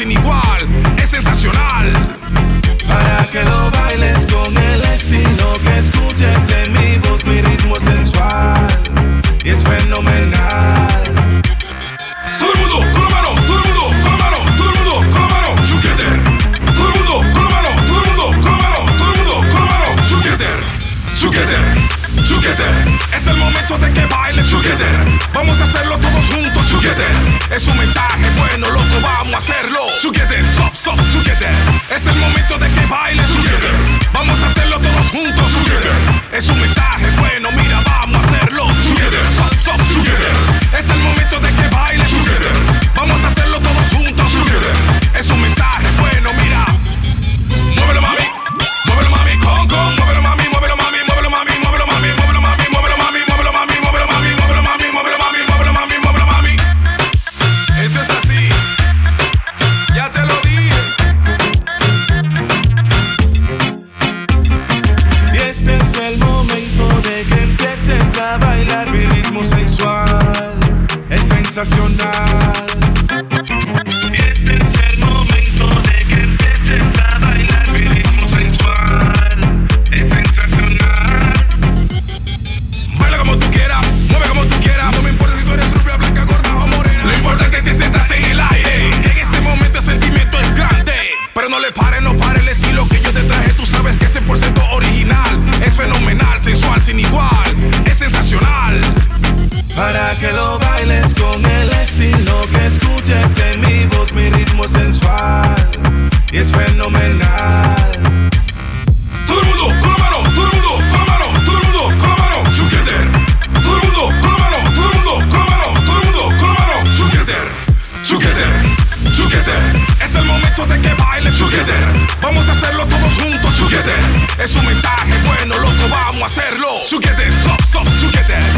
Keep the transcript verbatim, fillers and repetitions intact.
sin igual, es sensacional. Para que lo bailes con el estilo que escuches en mi voz, mi ritmo es sensual y es fenomenal. Todo el mundo con la mano, todo el mundo con la mano, todo el mundo con la mano, together. Todo el mundo con la mano, todo el mundo con la mano, todo el mundo con la mano, together, together, together. Es el momento de que bailes together. Vamos a hacerlo todos juntos together. Es un mensaje bueno, loco, vamos a hacerlo together, stop, stop, together. Es el momento de que bailes together. Vamos a hacerlo todos juntos together. Es un mensaje bueno, mira, vamos a hacerlo together, stop, stop, together. Es el momento de que bailes together. Vamos a hacerlo todos juntos together. Es un mensaje bueno, mira. Muévelo mami, muévelo mami, con, con, muévelo mami, muévelo mami, muévelo mami, muévelo mami, muévelo mami, muévelo mami, muévelo mami, muévelo mami, muévelo mami, muévelo mami, muévelo mami, muévelo mami. Esto es así, ya te lo dije. Y este es el momento de que empieces a bailar. Mi ritmo sensual es sensacional. Y este es el momento de que empieces a bailar. Mi ritmo sensual es sensacional. Baila como tú quieras, mueve como tú quieras. No me importa si tú eres rubia, blanca, gorda o morena. Lo importante es que te sientas en el aire. Que en este momento el sentimiento es grande. Pero no le pare, no pare el estilo que yo te traje. Tú sabes que es cien por ciento original. Es fenomenal, sensual, sin igual. Es sensacional. Para que lo bailes con el estilo que escuches en mi voz, mi ritmo es sensual y es fenomenal. Todo el mundo con la mano, todo el mundo con la mano, todo el mundo con la mano, together. Todo el mundo con la mano, todo el mundo con la mano, todo el mundo con la mano, together, together, together. Es el momento de que bailes together. Vamos a hacerlo todos juntos together. Es un mensaje bueno, loco, vamos a hacerlo together, stop, stop, together.